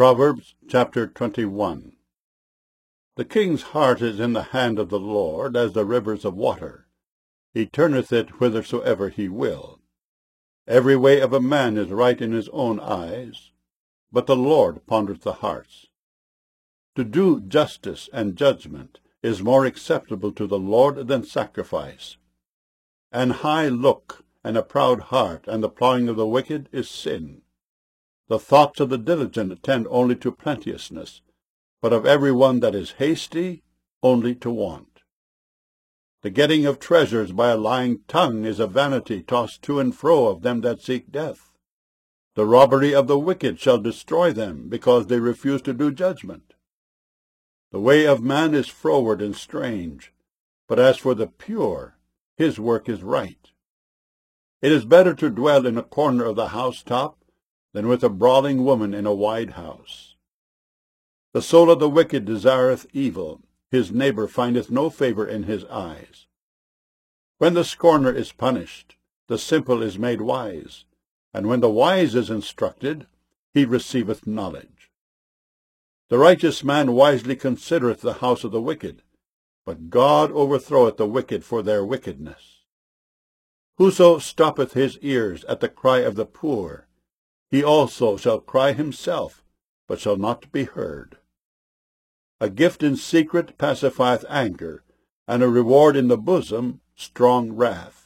Proverbs chapter 21. The king's heart is in the hand of the Lord, as the rivers of water. He turneth it whithersoever he will. Every way of a man is right in his own eyes, but the Lord pondereth the hearts. To do justice and judgment is more acceptable to the Lord than sacrifice. An high look and a proud heart and the plowing of the wicked is sin. The thoughts of the diligent tend only to plenteousness, but of every one that is hasty, only to want. The getting of treasures by a lying tongue is a vanity tossed to and fro of them that seek death. The robbery of the wicked shall destroy them, because they refuse to do judgment. The way of man is froward and strange, but as for the pure, his work is right. It is better to dwell in a corner of the housetop than with a brawling woman in a wide house. The soul of the wicked desireth evil, his neighbor findeth no favor in his eyes. When the scorner is punished, the simple is made wise, and when the wise is instructed, he receiveth knowledge. The righteous man wisely considereth the house of the wicked, but God overthroweth the wicked for their wickedness. Whoso stoppeth his ears at the cry of the poor, he also shall cry himself, but shall not be heard. A gift in secret pacifieth anger, and a reward in the bosom strong wrath.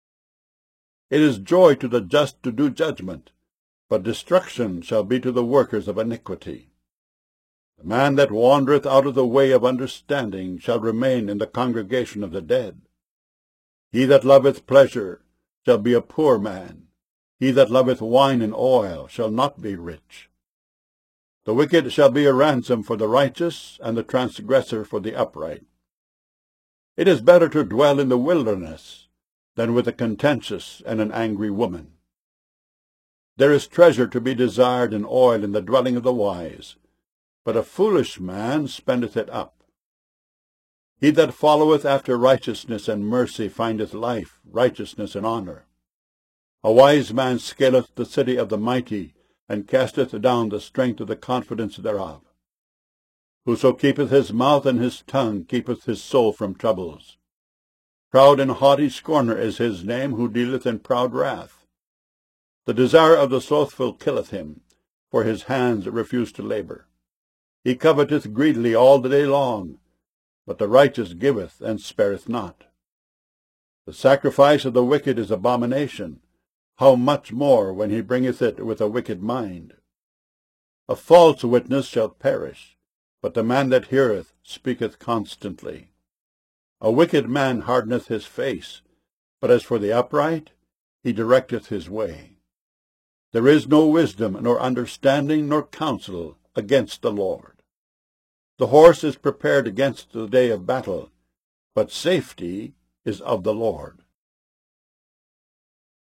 It is joy to the just to do judgment, but destruction shall be to the workers of iniquity. The man that wandereth out of the way of understanding shall remain in the congregation of the dead. He that loveth pleasure shall be a poor man. He that loveth wine and oil shall not be rich. The wicked shall be a ransom for the righteous, and the transgressor for the upright. It is better to dwell in the wilderness than with a contentious and an angry woman. There is treasure to be desired and oil in the dwelling of the wise, but a foolish man spendeth it up. He that followeth after righteousness and mercy findeth life, righteousness, and honor. A wise man scaleth the city of the mighty, and casteth down the strength of the confidence thereof. Whoso keepeth his mouth and his tongue keepeth his soul from troubles. Proud and haughty scorner is his name, who dealeth in proud wrath. The desire of the slothful killeth him, for his hands refuse to labor. He coveteth greedily all the day long, but the righteous giveth and spareth not. The sacrifice of the wicked is abomination. How much more when he bringeth it with a wicked mind? A false witness shall perish, but the man that heareth speaketh constantly. A wicked man hardeneth his face, but as for the upright, he directeth his way. There is no wisdom, nor understanding, nor counsel against the Lord. The horse is prepared against the day of battle, but safety is of the Lord.